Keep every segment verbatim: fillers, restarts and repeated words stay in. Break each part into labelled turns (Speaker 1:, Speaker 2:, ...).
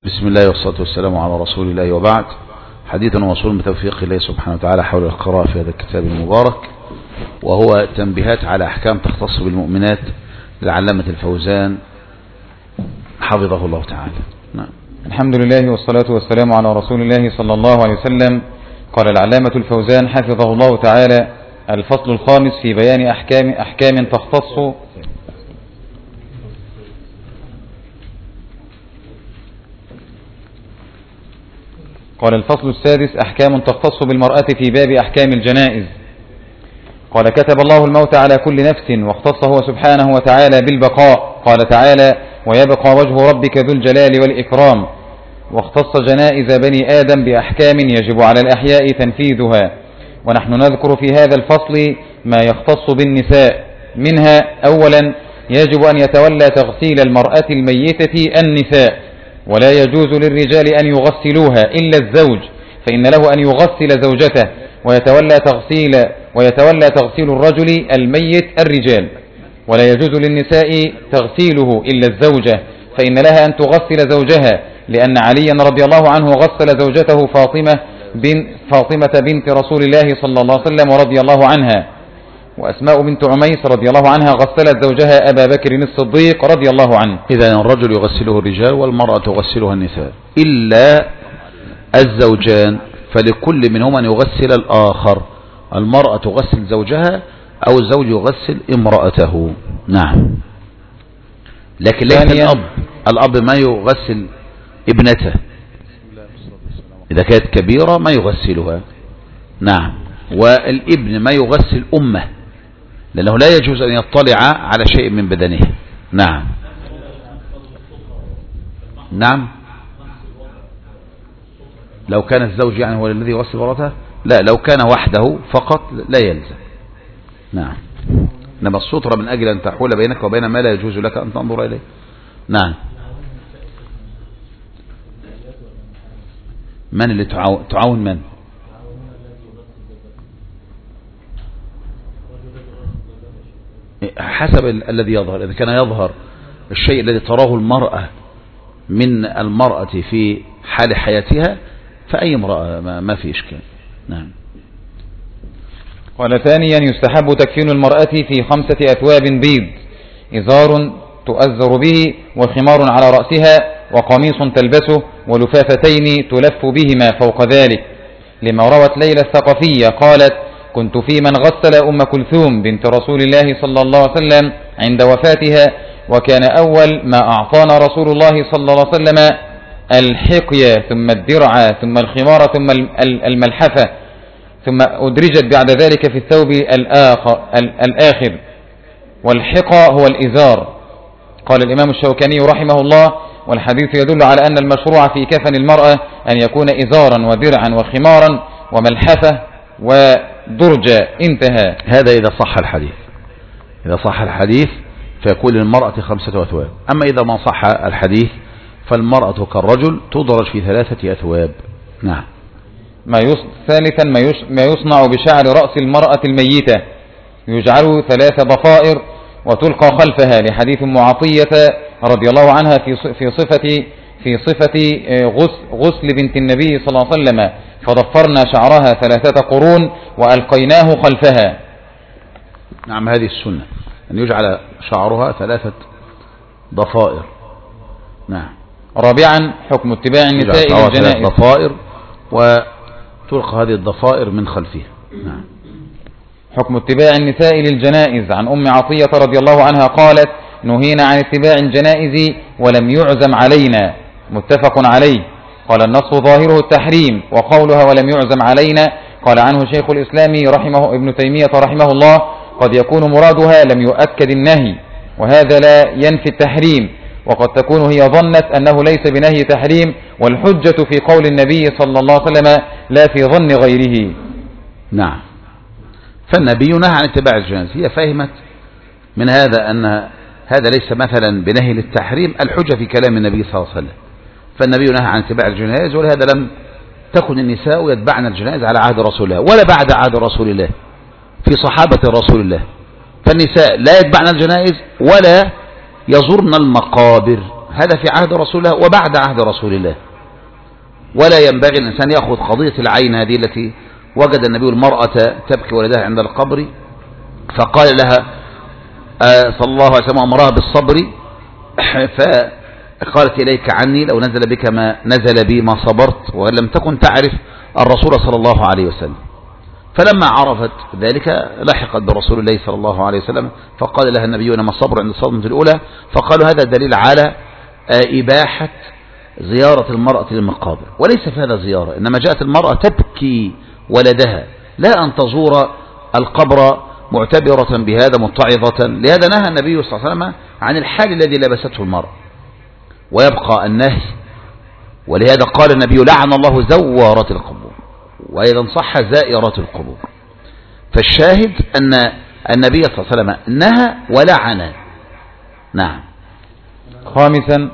Speaker 1: بسم الله والصلاة والسلام على رسول الله، وبعد. حديثنا وصول بتوفيق الله سبحانه وتعالى حول القراءة في هذا الكتاب المبارك، وهو تنبيهات على أحكام تختص بالمؤمنات للعلامة الفوزان حفظه الله تعالى. نعم.
Speaker 2: الحمد لله والصلاة والسلام على رسول الله صلى الله عليه وسلم. قال العلامة الفوزان حفظه الله تعالى: الفصل الخامس في بيان أحكام أحكام تختص قال الفصل السادس: أحكام تختص بالمرأة في باب أحكام الجنائز. قال: كتب الله الموت على كل نفس، واختص هو سبحانه وتعالى بالبقاء. قال تعالى: ويبقى وجه ربك ذو الجلال والإكرام. واختص جنائز بني آدم بأحكام يجب على الأحياء تنفيذها. ونحن نذكر في هذا الفصل ما يختص بالنساء. منها: أولا، يجب أن يتولى تغسيل المرأة الميتة النساء، ولا يجوز للرجال أن يغسلوها إلا الزوج، فإن له أن يغسل زوجته، ويتولى تغسيل ويتولى تغسيل الرجل الميت الرجال. ولا يجوز للنساء تغسيله إلا الزوجة، فإن لها أن تغسل زوجها، لأن عليا رضي الله عنه غسل زوجته فاطمة بنت, فاطمة بنت رسول الله صلى الله عليه وسلم ورضي الله عنها. وأسماء بنت عميس رضي الله عنها غسلت زوجها أبا بكر الصديق رضي الله عنه.
Speaker 1: إذا الرجل يغسله الرجال والمرأة تغسلها النساء إلا الزوجان، فلكل منهما أن يغسل الآخر. المرأة تغسل زوجها أو الزوج يغسل امرأته. نعم. لكن ليس الأب الأب ما يغسل ابنته إذا كانت كبيرة، ما يغسلها. نعم. والابن ما يغسل أمه، لأنه لا يجوز أن يطلع على شيء من بدنه. نعم. نعم. لو كان الزوج يعني هو الذي يغسل مرته، لا، لو كان وحده فقط لا يلزم. نعم. إنما السترة من أجل أن تحول بينك وبين ما لا يجوز لك أن تنظر إليه. نعم. من اللي تعاون من؟ حسب الذي يظهر. إذا كان يظهر الشيء الذي تراه المرأة من المرأة في حال حياتها فأي امرأة ما في إشكال. نعم.
Speaker 2: قال: ثانيا، يستحب تكفين المرأة في خمسة أثواب بيض: إزار تؤزر به، وخمار على رأسها، وقميص تلبسه، ولفافتين تلف بهما فوق ذلك، لما روت ليلى الثقفية قالت: كنت في من غسل أم كلثوم بنت رسول الله صلى الله عليه وسلم عند وفاتها، وكان أول ما أعطانا رسول الله صلى الله عليه وسلم الحقية، ثم الدرع، ثم الخمار، ثم الملحفة، ثم أدرجت بعد ذلك في الثوب الآخر, الآخر والحقى هو الإزار. قال الإمام الشوكاني رحمه الله: والحديث يدل على أن المشروع في كفن المرأة أن يكون إزارا ودرعا وخمارا وملحفة ودرجة. انتهى.
Speaker 1: هذا إذا صح الحديث. إذا صح الحديث فيكون للمرأة خمسة أثواب. أما إذا ما صح الحديث فالمرأة كالرجل تدرج في ثلاثة أثواب. نعم.
Speaker 2: ما يص... ثالثا ما, يش... ما يصنع بشعر رأس المرأة الميتة: يجعل ثلاث ضفائر وتلقى خلفها، لحديث معطية رضي الله عنها في في صفة في صفة غسل بنت النبي صلى الله عليه وسلم: فضفرنا شعرها ثلاثة قرون وألقيناه خلفها.
Speaker 1: نعم. هذه السنة أن يجعل شعرها ثلاثة ضفائر. نعم.
Speaker 2: رابعا، حكم اتباع النساء للجنائز:
Speaker 1: ضفائر وتلقى هذه الضفائر من خلفها. نعم.
Speaker 2: حكم اتباع النساء للجنائز. عن أم عطية رضي الله عنها قالت: نهينا عن اتباع الجنائز ولم يعزم علينا. متفق عليه. قال: النص ظاهره التحريم، وقولها ولم يعزم علينا قال عنه شيخ الإسلام رحمه ابن تيمية رحمه الله: قد يكون مرادها لم يؤكد النهي، وهذا لا ينفي التحريم، وقد تكون هي ظنت أنه ليس بنهي تحريم، والحجة في قول النبي صلى الله عليه وسلم لا في ظن غيره.
Speaker 1: نعم. فالنبي نهى عن اتباع الجنائز. هي فهمت من هذا أن هذا ليس مثلا بنهي للتحريم، الحجة في كلام النبي صلى الله عليه وسلم. فالنبي نهى عن اتباع الجنائز، ولهذا لم تكن النساء يتبعن الجنائز على عهد رسول الله ولا بعد عهد رسول الله في صحابة رسول الله. فالنساء لا يتبعن الجنائز ولا يزورن المقابر. هذا في عهد رسول الله وبعد عهد رسول الله. ولا ينبغي الإنسان يأخذ قضية العين هذه التي وجد النبي المرأة تبكي ولدها عند القبر فقال لها صلى الله عليه وسلم أمرها بالصبر فقالت إليك عني لو نزل بك ما نزل بي ما صبرت، ولم تكن تعرف الرسول صلى الله عليه وسلم. فلما عرفت ذلك لحقت برسول الله صلى الله عليه وسلم فقال لها النبي إنما الصبر عند الصدمة الأولى. فقالوا هذا دليل على إباحة زيارة المرأة للمقابر، وليس في هذا زيارة، إنما جاءت المرأة تبكي ولدها لا أن تزور القبر معتبرة بهذا متعظة. لهذا نهى النبي صلى الله عليه وسلم عن الحال الذي لبسته المرأة ويبقى النهي. ولهذا قال النبي لعن الله زوارات القبور، وأيضا صح زائرات القبور. فالشاهد أن النبي صلى الله عليه وسلم نهى ولعن. نعم.
Speaker 2: خامسا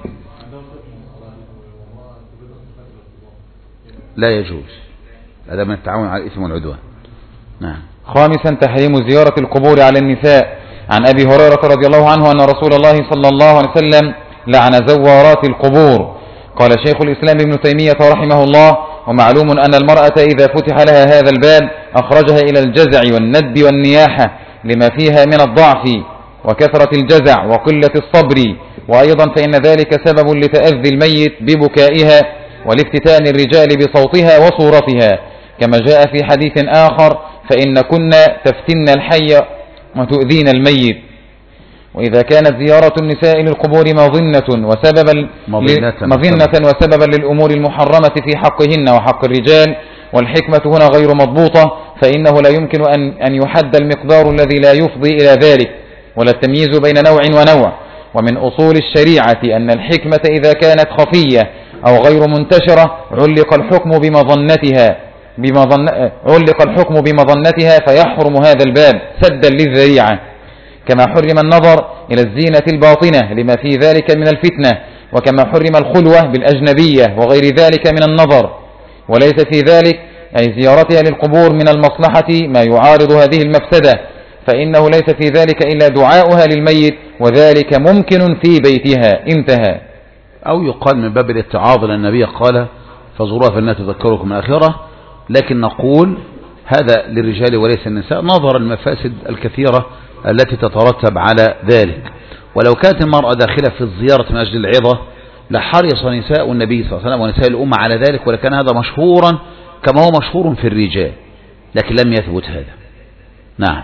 Speaker 1: لا يجوز، هذا من التعاون على الإثم والعدوان. نعم.
Speaker 2: خامسا تحريم زيارة القبور على النساء. عن أبي هريرة رضي الله عنه أن رسول الله صلى الله عليه وسلم لعن زوارات القبور. قال شيخ الإسلام ابن تيمية رحمه الله: ومعلوم أن المرأة إذا فتح لها هذا الباب أخرجها إلى الجزع والندب والنياحة لما فيها من الضعف وكثرة الجزع وقلة الصبر، وأيضا فإن ذلك سبب لتأذي الميت ببكائها ولافتتان الرجال بصوتها وصورتها، كما جاء في حديث آخر: فإن كنا تفتن الحي وتؤذين الميت. وإذا كانت زيارة النساء للقبور مظنة وسببا مظنة وسببا للأمور المحرمة في حقهن وحق الرجال، والحكمة هنا غير مضبوطة، فإنه لا يمكن أن أن يحد المقدار الذي لا يفضي إلى ذلك، ولا التمييز بين نوع ونوع. ومن أصول الشريعة أن الحكمة إذا كانت خفية أو غير منتشرة علق الحكم بمظنتها بمظن... علق الحكم بمظنتها فيحرم هذا الباب سدا للذريعة، كما حرم النظر إلى الزينة الباطنة لما في ذلك من الفتنة، وكما حرم الخلوة بالأجنبية وغير ذلك من النظر. وليس في ذلك أي زيارتها للقبور من المصلحة ما يعارض هذه المفسدة، فإنه ليس في ذلك إلا دعاؤها للميت، وذلك ممكن في بيتها. انتهى.
Speaker 1: أو يقال من باب الاتعاظ لأن النبي قال فزوروها فإنها تذكركم الآخرة، لكن نقول هذا للرجال وليس النساء نظر المفاسد الكثيرة التي تترتب على ذلك. ولو كانت المرأة داخلة في الزيارة من أجل العظة لحرص نساء النبي صلى الله عليه وسلم ونساء الأمة على ذلك، ولكان هذا مشهورا كما هو مشهور في الرجال، لكن لم يثبت هذا. نعم.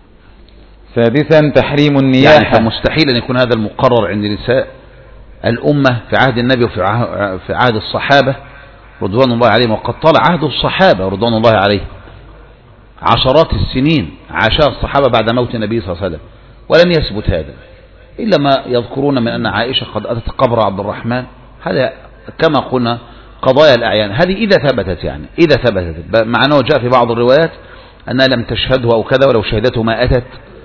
Speaker 2: سادسا تحريم النياحة.
Speaker 1: يعني فمستحيل أن يكون هذا المقرر عند نساء الأمة في عهد النبي وفي في عهد الصحابة رضوان الله عليهم، وقد طال عهد الصحابة رضوان الله عليهم عشرات السنين عاشها الصحابة بعد موت النبي صلى الله عليه وسلم، ولم يثبت هذا إلا ما يذكرون من أن عائشة قد أتت قبر عبد الرحمن. هذا كما قلنا قضايا الأعيان، هذه إذا ثبتت يعني إذا ثبتت مع أنه جاء في بعض الروايات أنها لم تشهده أو كذا، ولو شهدته ما أتت،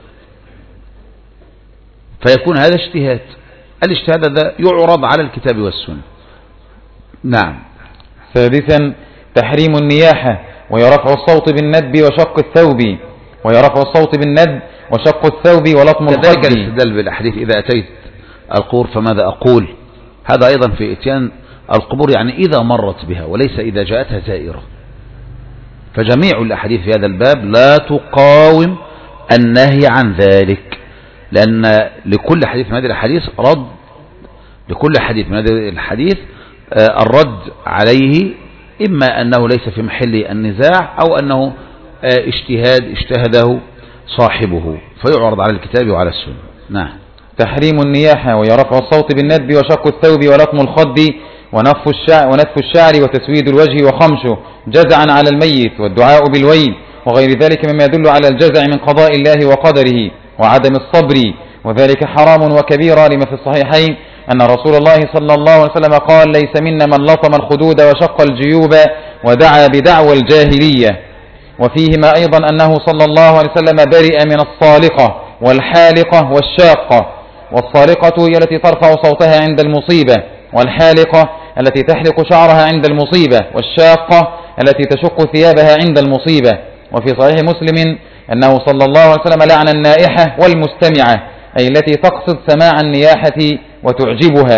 Speaker 1: فيكون هذا اجتهاد. الاجتهاد هذا يعرض على الكتاب والسنة. نعم.
Speaker 2: سادسا تحريم النياحة، ويرفع الصوت بالندب وشق الثوب ويرفع الصوت بالندب وشق الثوب ولطم الخد.
Speaker 1: كذلك الاستدلال بالأحاديث إذا أتيت القبور فماذا أقول، هذا أيضا في إتيان القبور يعني إذا مرت بها وليس إذا جاءتها زائرة. فجميع الأحاديث في هذا الباب لا تقاوم النهي عن ذلك، لأن لكل حديث من هذه الحديث رد، لكل حديث من هذه الحديث الرد عليه إما أنه ليس في محل النزاع أو أنه اجتهاد اجتهده صاحبه فيعرض على الكتاب وعلى السنة. نعم.
Speaker 2: تحريم النياحة، ويرفع الصوت بالندب وشق الثوب ولطم الخد ونف الشعر, ونف الشعر وتسويد الوجه وخمشه جزعا على الميت والدعاء بالويل وغير ذلك مما يدل على الجزع من قضاء الله وقدره وعدم الصبر، وذلك حرام وكبيرة لما في الصحيحين أن رسول الله صلى الله عليه وسلم قال: ليس منا من لطم الخدود وشق الجيوب ودعا بدعوى الجاهلية. وفيهما أيضا أنه صلى الله عليه وسلم برئ من الصالقة والحالقة والشاقة. والصالقة هي التي ترفع صوتها عند المصيبة، والحالقة التي تحلق شعرها عند المصيبة، والشاقة التي تشق ثيابها عند المصيبة. وفي صحيح مسلم أنه صلى الله عليه وسلم لعن النائحة والمستمعة، أي التي تقصد سماع النياحة وتعجبها.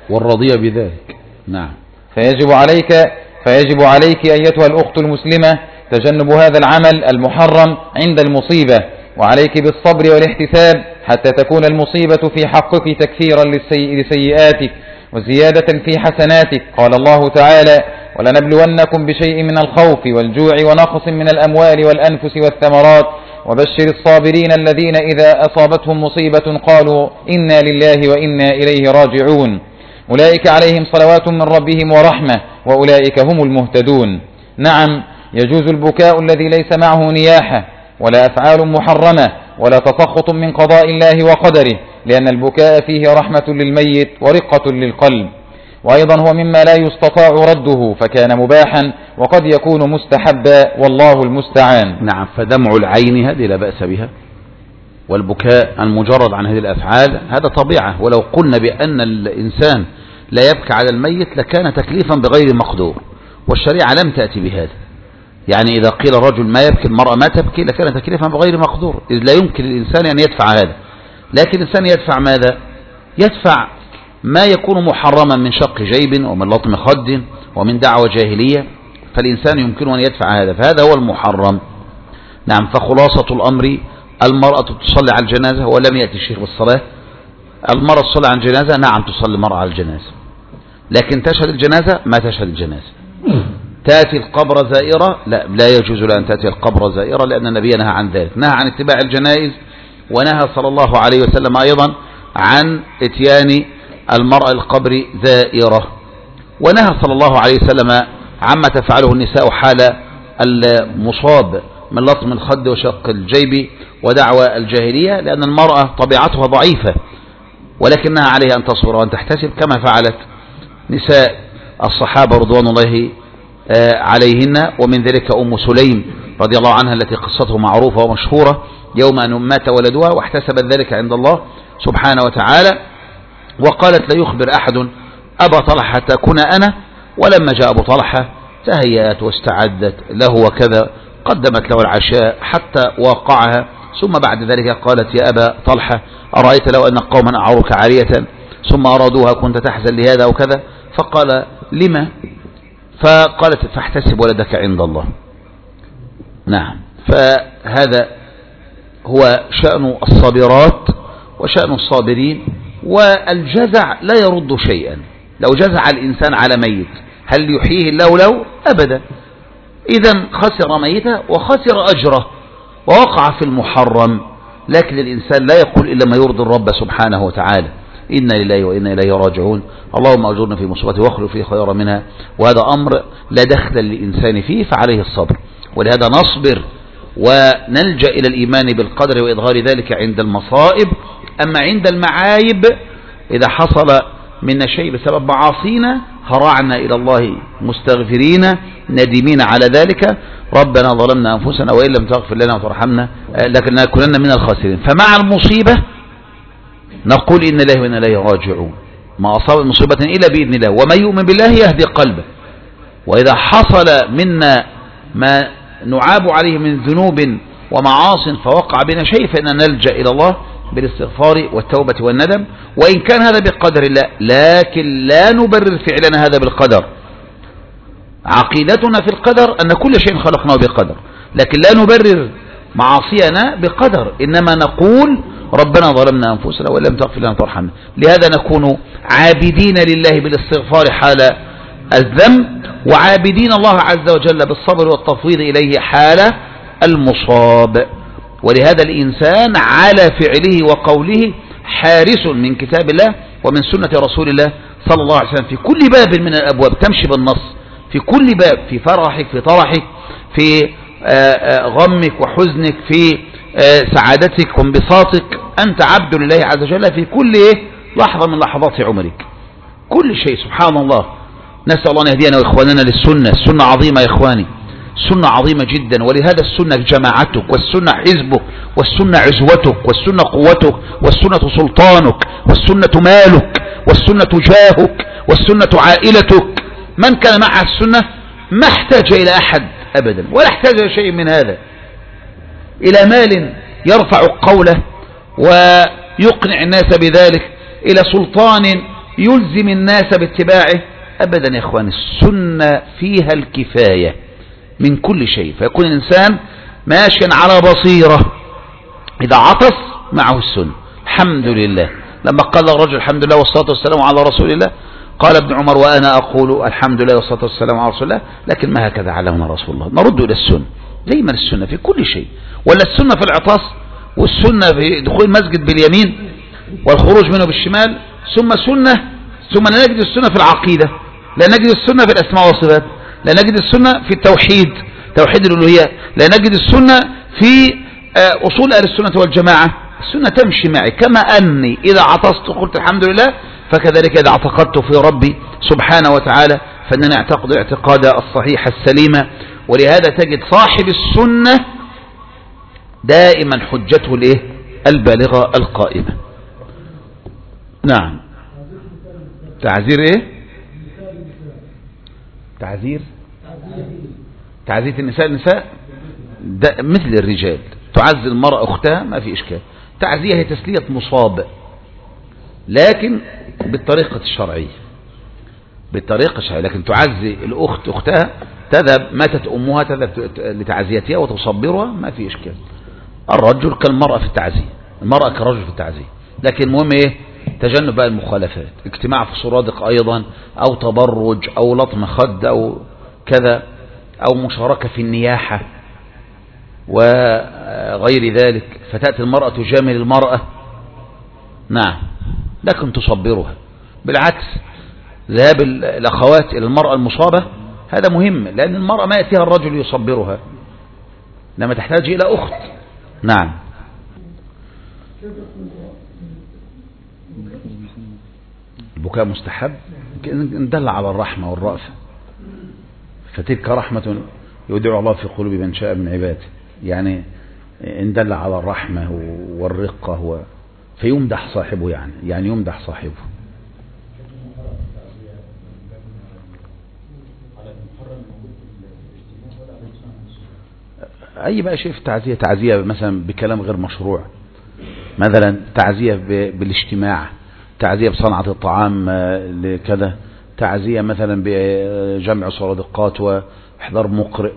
Speaker 1: والرضي بذلك. نعم.
Speaker 2: فيجب عليك فيجب عليك أيتها الأخت المسلمة تجنب هذا العمل المحرم عند المصيبة، وعليك بالصبر والاحتساب حتى تكون المصيبة في حقك تكفيرا للسيء لسيئاتك وزيادة في حسناتك. قال الله تعالى: ولنبلونكم بشيء من الخوف والجوع ونقص من الأموال والأنفس والثمرات وبشر الصابرين الذين إذا أصابتهم مصيبة قالوا إنا لله وإنا إليه راجعون أولئك عليهم صلوات من ربهم ورحمة وأولئك هم المهتدون. نعم، يجوز البكاء الذي ليس معه نياحة ولا أفعال محرمة ولا تسخط من قضاء الله وقدره، لأن البكاء فيه رحمة للميت ورقة للقلب، وأيضا هو مما لا يستطاع رده فكان مباحا وقد يكون مستحبا والله المستعان.
Speaker 1: نعم. فدمع العين هذه لا بأس بها، والبكاء المجرد عن هذه الأفعال هذا طبيعة، ولو قلنا بأن الإنسان لا يبكي على الميت لكان تكليفا بغير مقدور، والشريعة لم تأتي بهذا. يعني إذا قيل الرجل ما يبكي المرأة ما تبكي لكان تكليفا بغير مقدور، إذ لا يمكن للإنسان أن يدفع هذا، لكن الإنسان يدفع ماذا؟ يدفع ما يكون محرما من شق جيب ومن لطم خد ومن دعوة جاهلية، فالإنسان يمكن أن يدفع هذا، فهذا هو المحرم. نعم. فخلاصة الأمر المرأة تصلي على الجنازة، ولم يأتي الشيخ بالصلاة. المرأة تصلي على الجنازة، نعم تصلي المرأة على الجنازة، لكن تشهد الجنازة ما تشهد الجنازة. تأتي القبر زائرة، لا لا يجوز لها أن تأتي القبر زائرة، لأن النبي نهى عن ذلك، نهى عن اتباع الجنائز، ونهى صلى الله عليه وسلم أيضا عن اتيان المرأة القبر زائرة، ونهى صلى الله عليه وسلم عما تفعله النساء حال المصاب من لطم الخد وشق الجيب ودعوى الجاهلية، لأن المرأة طبيعتها ضعيفة، ولكنها عليها أن تصبر وأن تحتسب كما فعلت نساء الصحابة رضوان الله عليهن، ومن ذلك أم سليم رضي الله عنها التي قصته معروفة ومشهورة يوم أن مات ولدها واحتسبت ذلك عند الله سبحانه وتعالى، وقالت لا يخبر أحد أبا طلحة حتى أكون أنا، ولما جاء أبو طلحة تهيأت واستعدت له وكذا، قدمت له العشاء حتى واقعها، ثم بعد ذلك قالت يا أبا طلحة أرأيت لو أن قوما أعوك عارية ثم أرادوها كنت تحزن لهذا وكذا؟ فقال لما؟ فقالت فاحتسب ولدك عند الله. نعم. فهذا هو شأن الصابرات وشأن الصابرين، والجزع لا يرد شيئا. لو جزع الإنسان على ميت هل يحييه الله له؟ أبدا. إذن خسر ميته وخسر أجره ووقع في المحرم، لكن الإنسان لا يقول إلا ما يرضي الرب سبحانه وتعالى، إنا لله وإنا إليه راجعون، اللهم أجرنا في مصيبتي واخلف فيه خيرا منها، وهذا أمر لا دخل للإنسان فيه فعليه الصبر، ولهذا نصبر ونلجأ إلى الإيمان بالقدر وإظهار ذلك عند المصائب. أما عند المعايب إذا حصل منا شيء بسبب معاصينا هرعنا إلى الله مستغفرين ندمين على ذلك، ربنا ظلمنا أنفسنا وإن لم تغفر لنا وترحمنا لكننا كنا من الخاسرين. فمع المصيبة نقول إن الله وإنا إليه راجعون، ما أصاب مصيبة إلا بإذن الله، ومن يؤمن بالله يهدي قلبه. وإذا حصل منا ما نعاب عليه من ذنوب ومعاص فوقع بنا شيء فإننا نلجأ إلى الله بالاستغفار والتوبة والندم، وإن كان هذا بقدر الله، لكن لا نبرر فعلنا هذا بالقدر. عقيدتنا في القدر أن كل شيء خلقناه بقدر، لكن لا نبرر معاصينا بقدر، إنما نقول ربنا ظلمنا أنفسنا وإن لم تغفر لنا وترحمنا. لهذا نكون عابدين لله بالاستغفار حال الذنب، وعابدين الله عز وجل بالصبر والتفويض إليه حال المصاب. ولهذا الإنسان على فعله وقوله حارس من كتاب الله ومن سنة رسول الله صلى الله عليه وسلم في كل باب من الأبواب، تمشي بالنص في كل باب، في فرحك في طرحك، في غمك وحزنك، في سعادتك وانبساطك، أنت عبد لله عز وجل في كل لحظة من لحظات عمرك، كل شيء. سبحان الله. نسأل الله أن يهدينا وإخواننا للسنة. السنة عظيمة يا إخواني، السنة عظيمة جدا، ولهذا السنة جماعتك، والسنة حزبك، والسنة عزوتك، والسنة قوتك، والسنة سلطانك، والسنة مالك، والسنة جاهك، والسنة عائلتك. من كان مع السنة ما احتاج إلى أحد أبدا، ولا احتاج إلى شيء من هذا، إلى مال يرفع قوله ويقنع الناس بذلك، إلى سلطان يلزم الناس باتباعه؟ أبدا يا إخوان، السنة فيها الكفاية من كل شيء، فيكون الإنسان ماشيا على بصيرة. إذا عطس معه السنة، الحمد لله. لما قال الرجل الحمد لله والصلاة والسلام على رسول الله، قال ابن عمر وأنا أقول الحمد لله والصلاة والسلام على رسول الله، لكن ما هكذا علمنا رسول الله. نرد إلى السنة دايما، السنة في كل شيء. ولا السنة في العطاس، والسنة في دخول المسجد باليمين والخروج منه بالشمال، ثم سنة ثم لا نجد السنة في العقيدة، لا نجد السنة في الأسماء والصفات، لا نجد السنة في التوحيد، توحيد الألوهية، لا نجد السنة في أصول أهل السنة والجماعة. السنة تمشي معي، كما أني إذا عطست قلت الحمد لله، فكذلك إذا اعتقدت في ربي سبحانه وتعالى فإنني أعتقد الاعتقاد الصحيح السليم. ولهذا تجد صاحب السنة دائما حجته الايه البالغة القائمة. نعم. تعذير ايه؟ تعذير تعزية النساء. النساء ده مثل الرجال، تعزي المرأة أختها ما في إشكال. تعزية هي تسلية مصاب، لكن بالطريقة الشرعية، بالطريقة الشرعية. لكن تعزي الأخت أختها، تذهب ماتت أمها تذهب لتعزيتها وتصبرها، ما في إشكال. الرجل كالمرأة في التعزية، المرأة كالرجل في التعزية. لكن المهم إيه؟ تجنب بقى المخالفات، اجتماع في سرادق أيضا، أو تبرج، أو لطم خد، أو كذا، أو مشاركة في النياحة وغير ذلك، فتأتي المرأة تجامل المرأة. نعم، لكن تصبرها. بالعكس، ذهاب الأخوات إلى المرأة المصابة هذا مهم، لأن المرأة ما يأتيها الرجل يصبرها لما تحتاج إلى أخت. نعم. البكاء مستحب، ندل على الرحمة والرأفة، فتلك رحمة يودع الله في قلوب من شاء من عباده. يعني ندل على الرحمة والرقة و... فيمدح صاحبه، يعني يعني يمدح صاحبه. أي بقى شيء في التعزية، تعزية مثلا بكلام غير مشروع، مثلا تعزية بالاجتماع، تعزية بصنعة الطعام لكذا، تعزية مثلا بجمع صرادقات واحضار مقرئ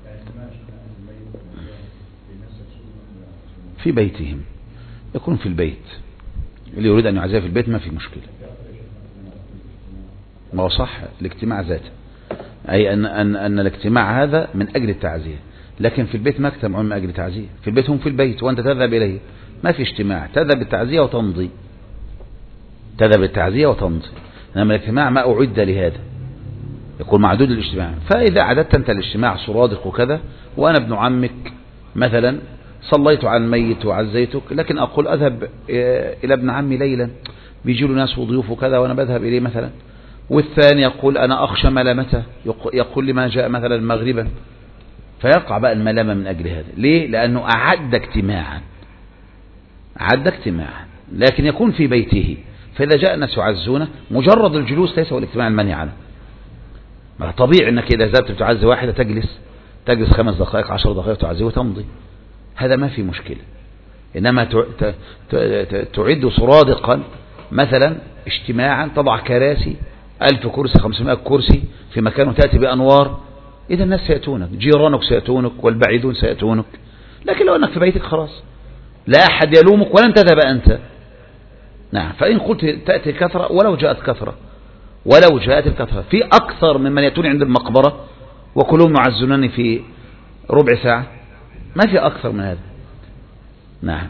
Speaker 1: في بيتهم، يكون في البيت. اللي يريد أن يعزيه في البيت ما في مشكلة، ما هو صح الاجتماع ذاته، أي أن, أن, أن الاجتماع هذا من أجل التعزية، لكن في البيت ما اجتمعون من أجل التعزية. في البيت هم في البيت وأنت تذهب إليه، ما في اجتماع، تذهب بالتعزية وتمضي، تذهب بالتعزية وتمضي. إنما الاجتماع ما أعد لهذا، يكون معدود الاجتماع. فإذا عددت أنت الاجتماع صرادق وكذا، وأنا ابن عمك مثلا صليت على الميت وعزيتك، لكن أقول أذهب إلى ابن عمي ليلا، بيجي له ناس وضيوف وكذا وأنا بذهب إليه مثلا. والثاني يقول أنا أخشى ملامته، يقول لي ما جاء مثلا مغربا، فيقع بقى الملامة من أجل هذا. ليه؟ لأنه أعد اجتماعا، أعد اجتماعا، لكن يكون في بيته. فإذا جاء الناس يعزونه، مجرد الجلوس ليس هو الاجتماع المنهي عنه. طبيعي أنك إذا ذهبت تعزي واحدة تجلس تجلس خمس دقائق عشر دقائق تعزي وتمضي، هذا ما في مشكلة. إنما تعد صرادقا مثلا اجتماعا، تضع كراسي ألف كرسي خمسمائة كرسي في مكان وتأتي بأنوار، إذا الناس سيأتونك، جيرانك سيأتونك والبعيدون سيأتونك. لكن لو أنك في بيتك خلاص لا أحد يلومك ولن تذهب أنت. نعم. فإن قلت تأتي كثرة، ولو جاءت كثرة، ولو جاءت الكثرة، في أكثر ممن يأتون عند المقبرة وكلهم يعزونني في ربع ساعة، ما في أكثر من هذا. نعم.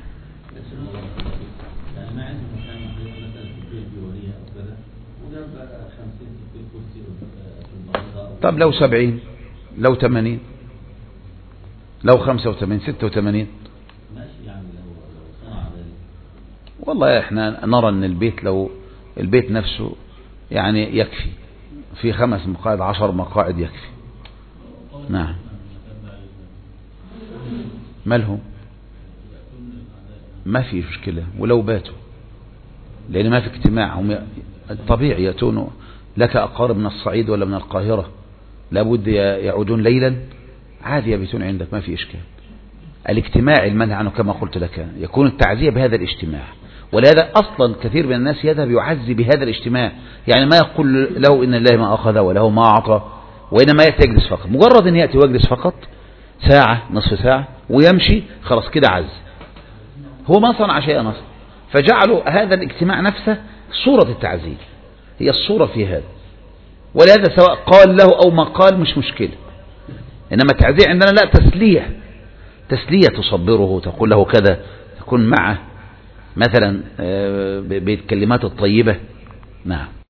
Speaker 1: طب لو سبعين، لو ثمانين، لو خمسة وثمانين، ستة وثمانين، والله احنا نرى ان البيت، لو البيت نفسه يعني يكفي، في خمس مقاعد عشر مقاعد يكفي. نعم. مالهم؟ ما في مشكلة ولو باتوا، لأن ما في اجتماع. هم طبيعي يأتون لك أقارب من الصعيد ولا من القاهرة، لابد يعودون ليلا، عادي يبيتون عندك، ما في إشكال. الاجتماع المنهي عنه كما قلت لك، يكون التعزية بهذا الاجتماع، ولهذا أصلا كثير من الناس يذهب يعزي بهذا الاجتماع، يعني ما يقول له إن الله ما أخذ وله ما أعطى، وإنما يأتي يجلس فقط، مجرد أن يأتي ويجلس فقط ساعة نصف ساعة ويمشي خلاص كده عز، هو ما صنع شيئا أصلا. فجعلوا هذا الاجتماع نفسه صورة التعزية، هي الصورة في هذا، ولهذا سواء قال له أو ما قال مش مشكلة، إنما التعزية عندنا لا، تسلية، تسلية تصبره، تقول له كذا، تكون معه مثلا بالكلمات الطيبة. نعم.